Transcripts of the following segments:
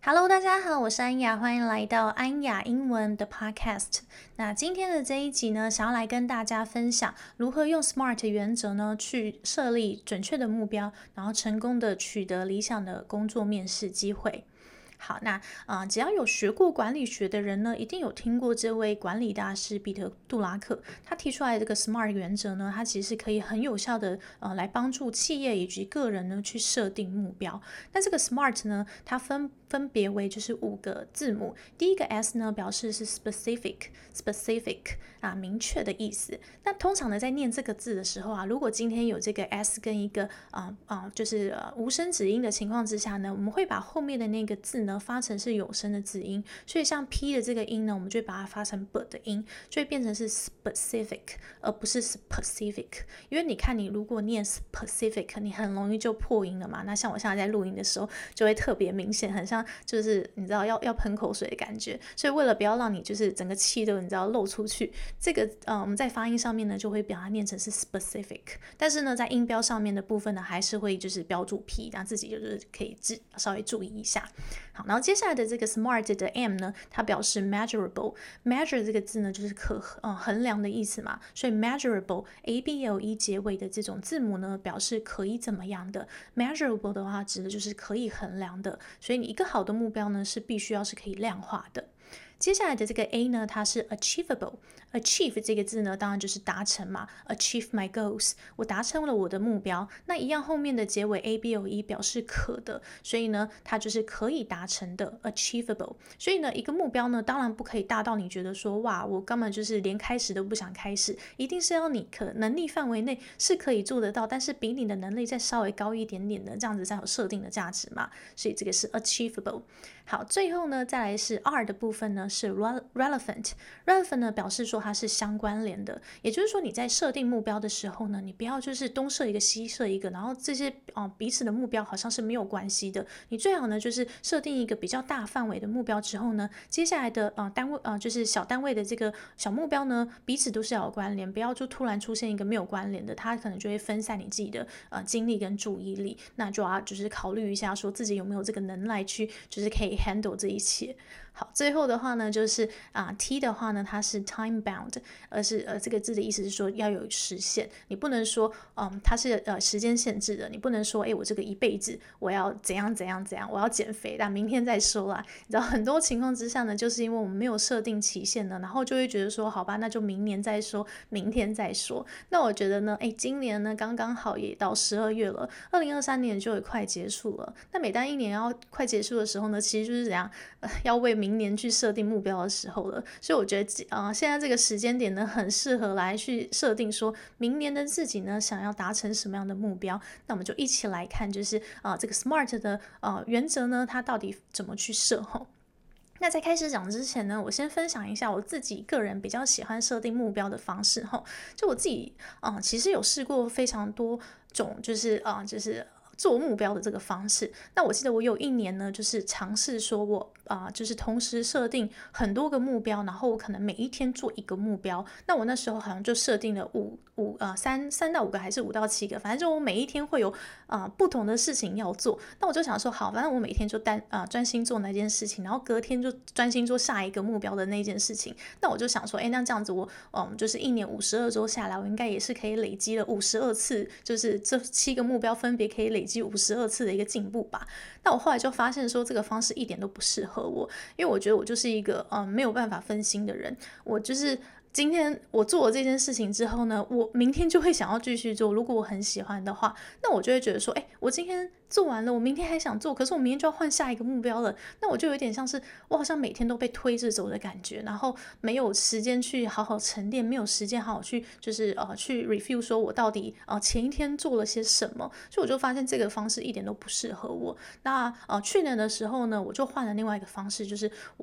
Hello，大家好，我是安雅，欢迎来到安雅英文的 Podcast。那今天的这一集呢，想要来跟大家分享如何用 SMART 原则呢，去设立准确的目标，然后成功的取得理想的工作面试机会。好，那只要有学过管理学的人呢，一定有听过这位管理大师彼得·杜拉克。他提出来的这个 SMART 原则呢，它其实是可以很有效的来帮助企业以及个人呢去设定目标。那这个 SMART 呢，它分别为就是5个字母。第一个 S 呢，表示是 specific 明确的意思。那通常呢，在念这个字的时候如果今天有这个 S 跟一个就是无声指音的情况之下呢，我们会把后面的那个字呢发成是有声的字音，所以像 P 的这个音呢，我们就会把它发成 B 的音，就会变成是 specific 而不是 specific。因为你看，你如果念 specific， 你很容易就破音了嘛。那像我现在在录音的时候，就会特别明显，很像就是你知道要喷口水的感觉。所以为了不要让你就是整个气都你知道漏出去，这个我们在发音上面呢就会把它念成是 specific， 但是呢在音标上面的部分呢还是会就是标注 P， 那自己就是可以稍微注意一下。好，然后接下来的这个 SMART 的 M 呢，它表示 measurable。measure 这个字呢就是衡量的意思嘛，所以 measurable able 结尾的这种字母呢表示可以怎么样的。measurable 的话指的就是可以衡量的，所以你一个好的目标呢是必须要是可以量化的。接下来的这个 A 呢，它是 achievable。achieve 这个字呢，当然就是达成嘛 ，achieve my goals， 我达成了我的目标。那一样后面的结尾 able 表示可的，所以呢，它就是可以达成的 achievable。所以呢，一个目标呢，当然不可以大到你觉得说，哇，我根本就是连开始都不想开始，一定是要你能力范围内是可以做得到，但是比你的能力再稍微高一点点的，这样子才有设定的价值嘛。所以这个是 achievable。好，最后呢，再来是 R 的部分呢，是 relevant。relevant 呢表示说它是相关联的，也就是说你在设定目标的时候呢，你不要就是东设一个西设一个，然后这些彼此的目标好像是没有关系的。你最好呢就是设定一个比较大范围的目标之后呢，接下来的单位就是小单位的这个小目标呢，彼此都是要有关联，不要就突然出现一个没有关联的，它可能就会分散你自己的精力跟注意力。那就要就是考虑一下，说自己有没有这个能耐去就是可以handle 这一切。好，最后的话呢，就是T 的话呢，它是 time bound， 而是这个字的意思是说要有时限，你不能说它是时间限制的，你不能说我这个一辈子我要怎样怎样怎样，我要减肥，但明天再说啦。你知道很多情况之下呢，就是因为我们没有设定期限呢，然后就会觉得说好吧，那就明年再说，明天再说。那我觉得呢，今年呢刚刚好也到12月了，2023年就也快结束了。那每当一年要快结束的时候呢，其实就是怎样要为明年去设定目标的时候了。所以我觉得现在这个时间点呢，很适合来去设定说明年的自己呢想要达成什么样的目标。那我们就一起来看，就是这个 SMART 的原则呢，它到底怎么去设吼。那在开始讲之前呢，我先分享一下我自己个人比较喜欢设定目标的方式吼。就我自己其实有试过非常多种，就是做目标的这个方式。那我记得我有一年呢，就是尝试说我就是同时设定很多个目标，然后我可能每一天做一个目标。那我那时候好像就设定了3到5个还是5到7个，反正就我每一天会有不同的事情要做。那我就想说好，反正我每天就专心做那件事情，然后隔天就专心做下一个目标的那件事情。那我就想说那这样子我就是一年52周下来，我应该也是可以累积了52次，就是这7个目标分别可以累积52次的一个进步吧。那我后来就发现说这个方式一点都不适合我，因为我觉得我就是一个没有办法分心的人。我就是今天我做了这件事情之后呢，我明天就会想要继续做。如果我很喜欢的话，那我就会觉得说我今天做完了，我明天还想做，可是我明天就要换下一个目标了。那我就有点像是我好像每天都被推着走的感觉，然后没有时间去好好沉淀，没有时间好好去就是去 review 说我到底前一天做了些什么。所以我就发现这个方式一点都不适合我。那去年的时候呢，我就换了另外一个方式，就是我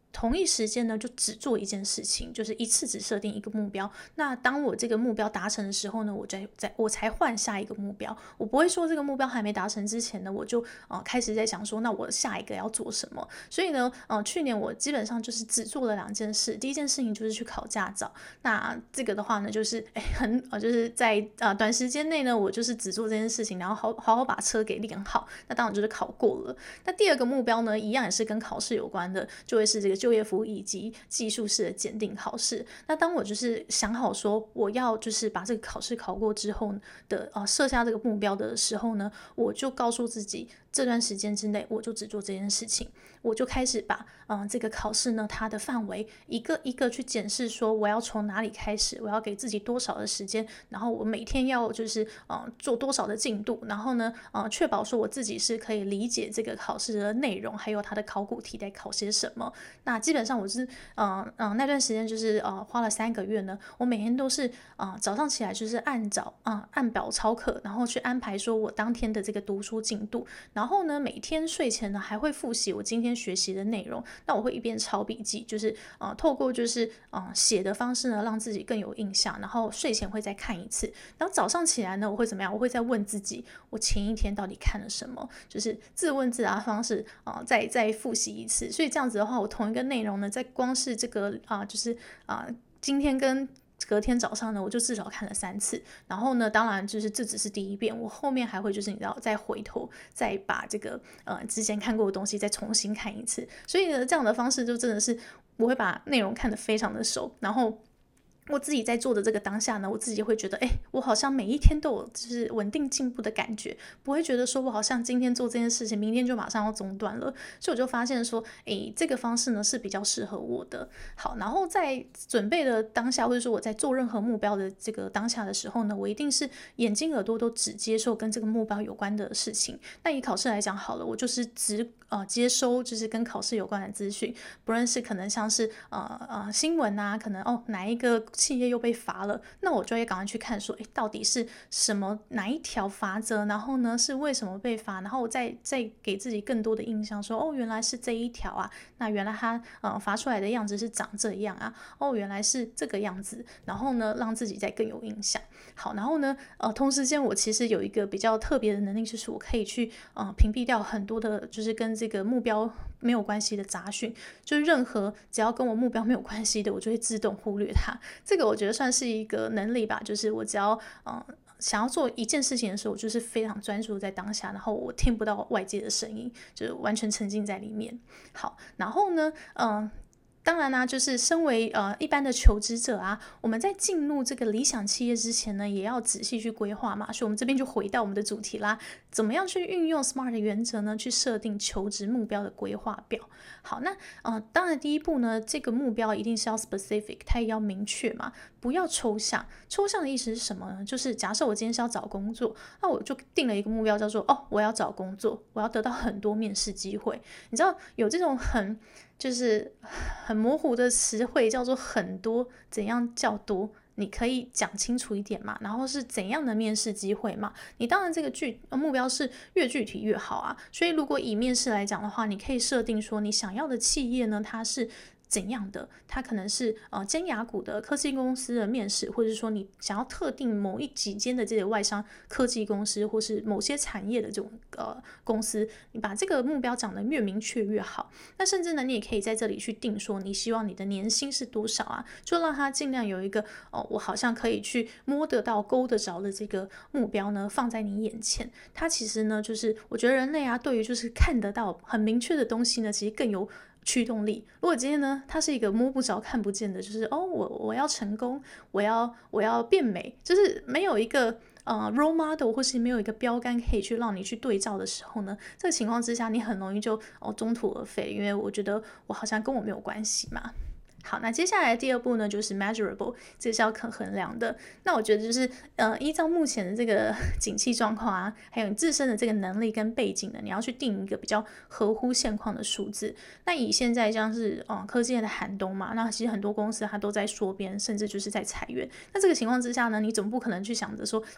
同一时间呢，就只做一件事情，就是一次只设定一个目标。那当我这个目标达成的时候呢，我才换下一个目标。我不会说这个目标还没达成之前呢，我就开始在想说，那我下一个要做什么。所以呢，去年我基本上就是只做了2件事。第一件事情就是去考驾照。那这个的话呢，就是就是在短时间内呢，我就是只做这件事情，然后好好把车给练好。那当然就是考过了。那第二个目标呢，一样也是跟考试有关的，就会是这个就业服务以及技术式的检定考试。那当我就是想好说我要就是把这个考试考过之后的设下这个目标的时候呢，我就告诉自己这段时间之内我就只做这件事情。我就开始把这个考试呢它的范围一个一个去检视，说我要从哪里开始，我要给自己多少的时间，然后我每天要就是做多少的进度，然后呢确保说我自己是可以理解这个考试的内容，还有它的考古题在考些什么。那基本上我是那段时间就是花了3个月呢，我每天都是早上起来就是按表操课，然后去安排说我当天的这个读书进度，然后呢每天睡前呢还会复习我今天学习的内容。那我会一边抄笔记，就是透过就是写的方式呢让自己更有印象，然后睡前会再看一次。然后早上起来呢我会怎么样？我会再问自己我前一天到底看了什么，就是自问自答的方式再复习一次。所以这样子的话，我同一个内容呢，在光是这个就是今天跟隔天早上呢，我就至少看了3次。然后呢，当然就是这只是第一遍，我后面还会就是你知道再回头再把这个之前看过的东西再重新看一次。所以呢，这样的方式就真的是我会把内容看得非常的熟，然后我自己在做的这个当下呢，我自己会觉得我好像每一天都有就是稳定进步的感觉，不会觉得说我好像今天做这件事情明天就马上要中断了。所以我就发现说这个方式呢是比较适合我的。好，然后在准备的当下，或者说我在做任何目标的这个当下的时候呢，我一定是眼睛耳朵都只接受跟这个目标有关的事情。那以考试来讲好了，我就是只接收就是跟考试有关的资讯，不论是可能像是新闻啊，可能哪一个企业又被罚了，那我就会赶快去看说到底是什么哪一条罚则，然后呢是为什么被罚，然后我再给自己更多的印象说原来是这一条啊，那原来它罚出来的样子是长这样啊，原来是这个样子，然后呢让自己再更有印象。好，然后呢同时间我其实有一个比较特别的能力，就是我可以去屏蔽掉很多的就是跟这个目标没有关系的杂讯，就是任何只要跟我目标没有关系的，我就会自动忽略它。这个我觉得算是一个能力吧，就是我只要想要做一件事情的时候，我就是非常专注在当下，然后我听不到外界的声音，就是完全沉浸在里面。好，然后呢当然啦，就是身为一般的求职者啊，我们在进入这个理想企业之前呢，也要仔细去规划嘛。所以我们这边就回到我们的主题啦，怎么样去运用 SMART 的原则呢？去设定求职目标的规划表。好，那当然第一步呢，这个目标一定是要 specific， 它也要明确嘛，不要抽象。抽象的意思是什么呢？就是假设我今天是要找工作，那我就定了一个目标，叫做我要找工作，我要得到很多面试机会。你知道有这种就是很模糊的词汇叫做很多，怎样叫多？你可以讲清楚一点嘛，然后是怎样的面试机会嘛？你当然这个目标是越具体越好啊。所以如果以面试来讲的话，你可以设定说你想要的企业呢，它是怎样的？它可能是尖牙股的科技公司的面试，或者说你想要特定某几间的这个外商科技公司，或是某些产业的这种公司，你把这个目标讲得越明确越好。那甚至呢，你也可以在这里去定说你希望你的年薪是多少啊，就让它尽量有一个我好像可以去摸得到、勾得着的这个目标呢，放在你眼前。它其实呢，就是我觉得人类啊，对于就是看得到很明确的东西呢，其实更有驱动力。如果今天呢，它是一个摸不着、看不见的，就是我要成功，我要变美，就是没有一个role model 或是没有一个标杆可以去让你去对照的时候呢，这个情况之下，你很容易就中途而废，因为我觉得我好像跟我没有关系嘛。好，那接下来第二步呢，就是 measurable， 这是要可衡量的。那我觉得就是依照目前的这个景气状况啊，还有你自身的这个能力跟背景呢，你要去定一个比较合乎现况的数字。那以现在像是科技业的寒冬嘛，那其实很多公司它都在缩编，甚至就是在裁员。那这个情况之下呢，你总不可能去想着说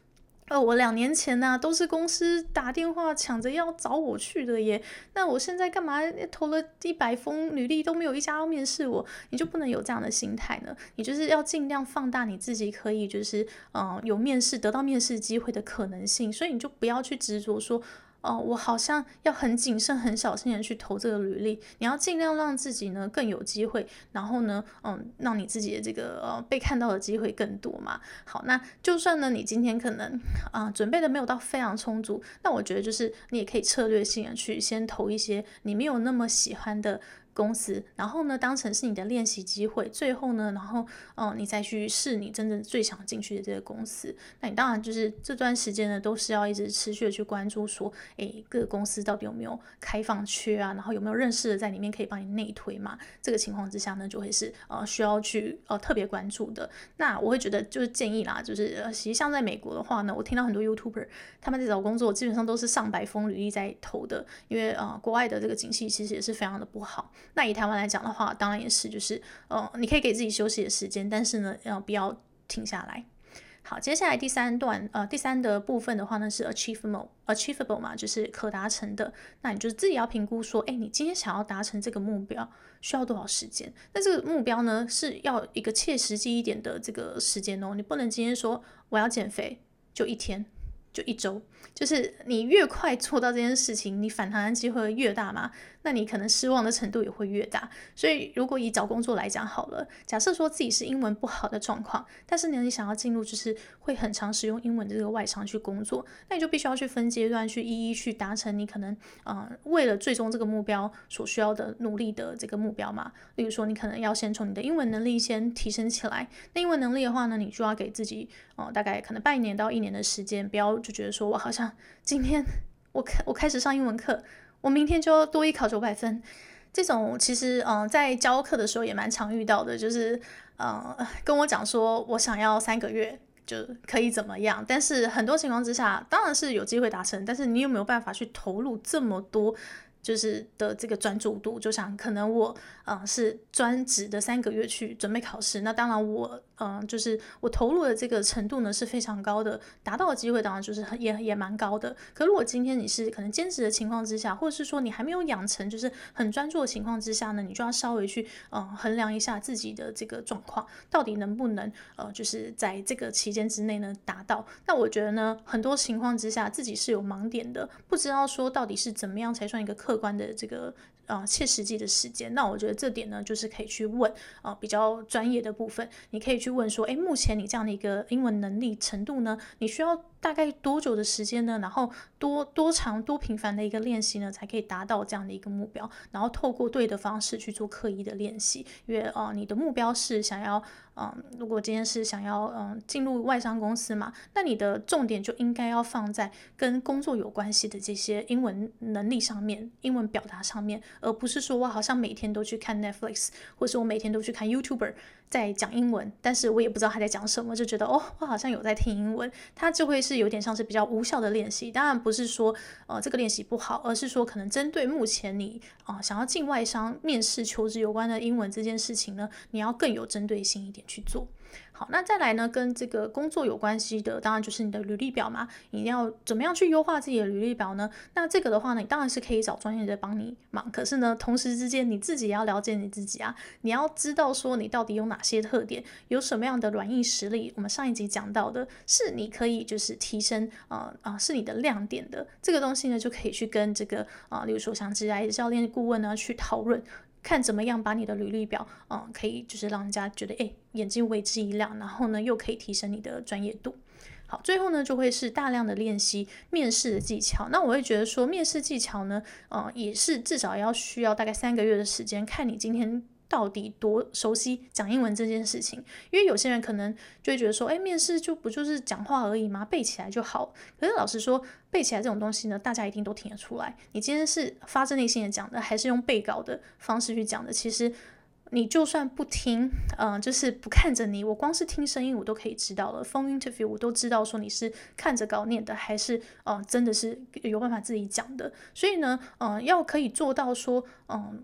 我2年前呢，都是公司打电话抢着要找我去的耶，那我现在干嘛投了100封履历都没有一家要面试我？你就不能有这样的心态呢？你就是要尽量放大你自己可以就是有得到面试机会的可能性，所以你就不要去执着说我好像要很谨慎、很小心的去投这个履历。你要尽量让自己呢更有机会，然后呢，让你自己的这个被看到的机会更多嘛。好，那就算呢你今天可能准备的没有到非常充足，那我觉得就是你也可以策略性的去先投一些你没有那么喜欢的公司，然后呢当成是你的练习机会，最后呢，然后你再去试你真正最想进去的这个公司。那你当然就是这段时间呢，都是要一直持续的去关注说，各个公司到底有没有开放缺啊，然后有没有认识的在里面可以帮你内推嘛？这个情况之下呢，就会是需要去特别关注的。那我会觉得就是建议啦，就是其实像在美国的话呢，我听到很多 YouTuber 他们在找工作基本上都是上百封履历在投的，因为国外的这个景气其实也是非常的不好。那以台湾来讲的话，当然也是就是你可以给自己休息的时间，但是呢不要停下来。好，接下来第三的部分的话呢是 achievable 嘛，就是可达成的。那你就自己要评估说，你今天想要达成这个目标需要多少时间？那这个目标呢是要一个切实际一点的这个时间哦，你不能今天说我要减肥就1天。就1周，就是你越快做到这件事情，你反弹的机会越大嘛，那你可能失望的程度也会越大。所以如果以找工作来讲好了，假设说自己是英文不好的状况，但是呢你想要进入就是会很常使用英文的这个外商去工作，那你就必须要去分阶段去一一去达成你可能为了最终这个目标所需要的努力的这个目标嘛。例如说你可能要先从你的英文能力先提升起来，那英文能力的话呢，你就要给自己大概可能半年到1年的时间，不要就觉得说我好像今天我开始上英文课，我明天就要多一考900分。这种其实在教课的时候也蛮常遇到的，就是跟我讲说我想要3个月就可以怎么样，但是很多情况之下当然是有机会达成，但是你有没有办法去投入这么多就是的这个专注度？就像可能我是专职的3个月去准备考试，那当然我就是我投入的这个程度呢是非常高的，达到的机会当然就是也蛮高的。可如果今天你是可能兼职的情况之下，或者是说你还没有养成就是很专注的情况之下呢，你就要稍微去衡量一下自己的这个状况，到底能不能就是在这个期间之内呢达到。那我觉得呢，很多情况之下自己是有盲点的，不知道说到底是怎么样才算一个客观的这个切实际的时间。那我觉得这点呢，就是可以去问比较专业的部分，你可以去问说，目前你这样的一个英文能力程度呢，你需要大概多久的时间呢？然后多长多频繁的一个练习呢，才可以达到这样的一个目标？然后透过对的方式去做刻意的练习，因为你的目标是想要如果今天是想要进入外商公司嘛，那你的重点就应该要放在跟工作有关系的这些英文能力上面，英文表达上面，而不是说我好像每天都去看 Netflix， 或是我每天都去看 YouTuber 在讲英文，但是我也不知道他在讲什么，就觉得我好像有在听英文，它就会是有点像是比较无效的练习。当然不是说这个练习不好，而是说可能针对目前你想要进外商面试求职有关的英文这件事情呢，你要更有针对性一点去做。好，那再来呢，跟这个工作有关系的，当然就是你的履历表嘛。你要怎么样去优化自己的履历表呢？那这个的话呢，你当然是可以找专业的帮你忙。可是呢，同时之间你自己也要了解你自己啊，你要知道说你到底有哪些特点，有什么样的软硬实力。我们上一集讲到的是你可以就是提升是你的亮点的这个东西呢，就可以去跟这个例如说像职业教练顾问呢去讨论。看怎么样把你的履历表可以就是让人家觉得眼睛为之一亮，然后呢又可以提升你的专业度。好，最后呢就会是大量的练习面试的技巧。那我会觉得说面试技巧呢也是至少要需要大概3个月的时间，看你今天到底多熟悉讲英文这件事情。因为有些人可能就会觉得说面试不就是讲话而已吗？背起来就好。可是老实说背起来这种东西呢，大家一定都听得出来，你今天是发自内心的讲的，还是用背稿的方式去讲的，其实你就算不听就是不看着你，我光是听声音我都可以知道了。 phone interview 我都知道说你是看着稿念的，还是真的是有办法自己讲的。所以呢要可以做到说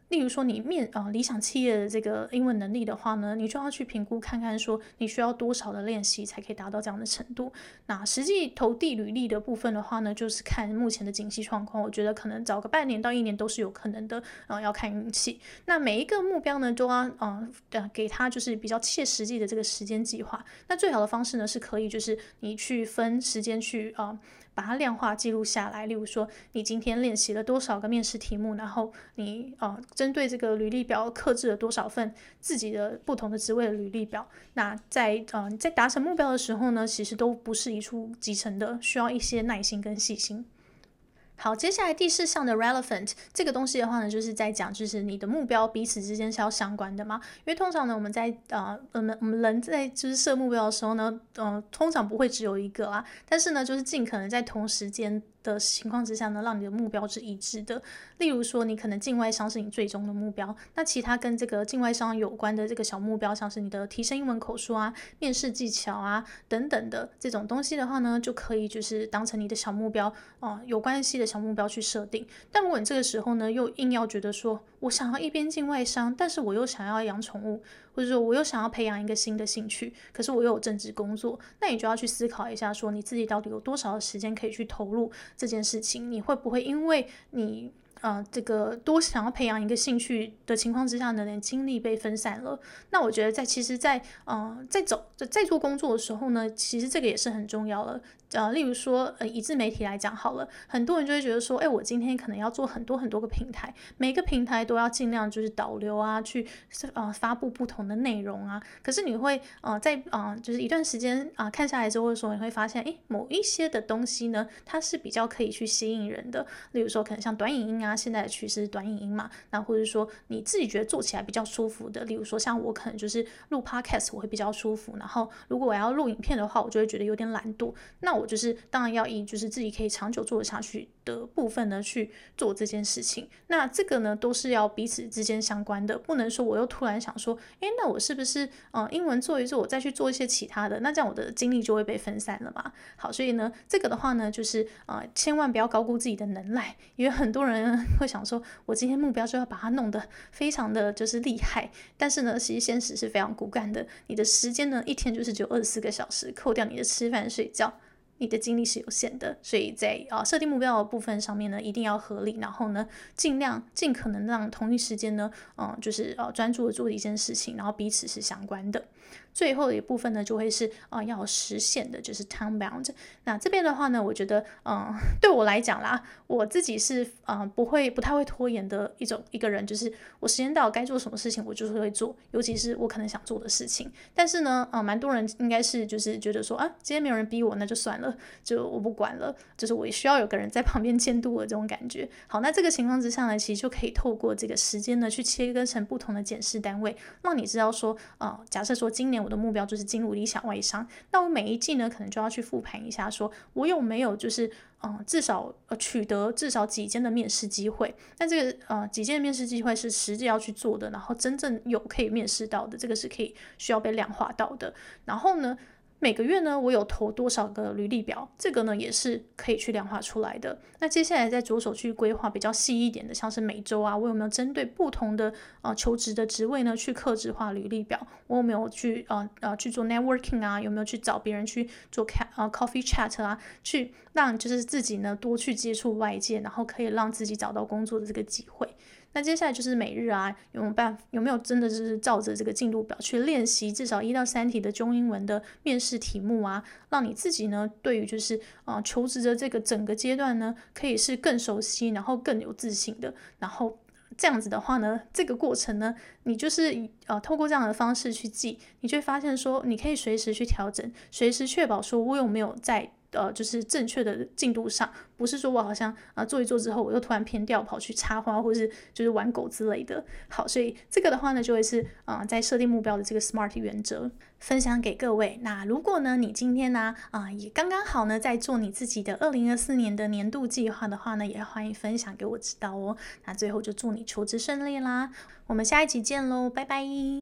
例如说你理想企业的这个英文能力的话呢，你就要去评估看看说你需要多少的练习才可以达到这样的程度。那实际投递履历的部分的话呢，就是看目前的景气状况，我觉得可能找个半年到1年都是有可能的，要看运气。那每一个目标呢，都要给他就是比较切实际的这个时间计划。那最好的方式呢，是可以就是你去分时间去把它量化记录下来，例如说你今天练习了多少个面试题目，然后你针对这个履历表客制了多少份自己的不同的职位的履历表。那在达成目标的时候呢，其实都不是一触即成的，需要一些耐心跟细心。好，接下来第4项的 relevant 这个东西的话呢，就是在讲就是你的目标彼此之间是要相关的嘛。因为通常呢，我们在我们人在就是设目标的时候呢，通常不会只有一个啦，但是呢，就是尽可能在同时间的情况之下呢，让你的目标是一致的。例如说，你可能境外商是你最终的目标，那其他跟这个境外商有关的这个小目标，像是你的提升英文口说啊、面试技巧啊等等的这种东西的话呢，就可以就是当成你的小目标有关系的小目标去设定。但如果你这个时候呢，又硬要觉得说我想要一边境外商，但是我又想要养宠物，或者说我又想要培养一个新的兴趣，可是我又有正职工作，那你就要去思考一下说你自己到底有多少的时间可以去投入这件事情。你会不会因为你这个多想要培养一个兴趣的情况之下呢，你精力被分散了？那我觉得在做工作的时候呢，其实这个也是很重要的。例如说以自媒体来讲好了，很多人就会觉得说，我今天可能要做很多很多个平台，每个平台都要尽量就是导流啊，去发布不同的内容啊。可是你会在就是一段时间看下来之后的时候，你会发现某一些的东西呢，它是比较可以去吸引人的。例如说可能像短影音啊，现在的趋势是短影音嘛，那或者说你自己觉得做起来比较舒服的，例如说像我可能就是录 podcast 我会比较舒服，然后如果我要录影片的话，我就会觉得有点懒惰，那我就是当然要以就是自己可以长久做得下去的部分呢去做这件事情。那这个呢都是要彼此之间相关的，不能说我又突然想说那我是不是英文做一做我再去做一些其他的，那这样我的精力就会被分散了嘛。好，所以呢这个的话呢就是千万不要高估自己的能耐，因为很多人会想说我今天目标就要把它弄得非常的就是厉害，但是呢其实现实是非常骨感的，你的时间呢一天就是只有24个小时，扣掉你的吃饭睡觉，你的精力是有限的。所以在设定目标的部分上面呢一定要合理，然后呢尽可能让同一时间呢就是专注的做一件事情，然后彼此是相关的。最后的一部分呢就会是要实现的，就是 time bound。 那这边的话呢我觉得对我来讲啦，我自己是不太会拖延的一个人，就是我时间到该做什么事情我就是会做，尤其是我可能想做的事情。但是呢蛮多人应该是就是觉得说今天没有人逼我那就算了，就我不管了，就是我也需要有个人在旁边监督我这种感觉。好，那这个情况之下呢，其实就可以透过这个时间呢去切割成不同的检视单位，让你知道说假设说今年我的目标就是进入理想外商，那我每一季呢可能就要去复盘一下说我有没有就是至少取得至少几间的面试机会。那这个几间的面试机会是实际要去做的，然后真正有可以面试到的，这个是需要被量化到的。然后呢每个月呢我有投多少个履历表，这个呢也是可以去量化出来的。那接下来再着手去规划比较细一点的，像是每周我有没有针对不同的求职的职位呢去客制化履历表，我有没有去做 networking 有没有去找别人去做coffee chat 去让就是自己呢多去接触外界，然后可以让自己找到工作的这个机会。那接下来就是每日有没有真的就是照着这个进度表去练习至少1到3题的中英文的面试题目让你自己呢对于就是求职的这个整个阶段呢可以是更熟悉，然后更有自信的。然后这样子的话呢，这个过程呢你就是透过这样的方式去记，你就会发现说你可以随时去调整，随时确保说我有没有在就是正确的进度上，不是说我好像做一做之后我又突然偏掉跑去插花或是就是玩狗之类的。好，所以这个的话呢就会是在设定目标的这个 SMART 原则分享给各位。那如果呢你今天呢也刚刚好呢在做你自己的2024年的年度计划的话呢，也欢迎分享给我知道哦。那最后就祝你求职顺利啦，我们下一集见咯，拜拜。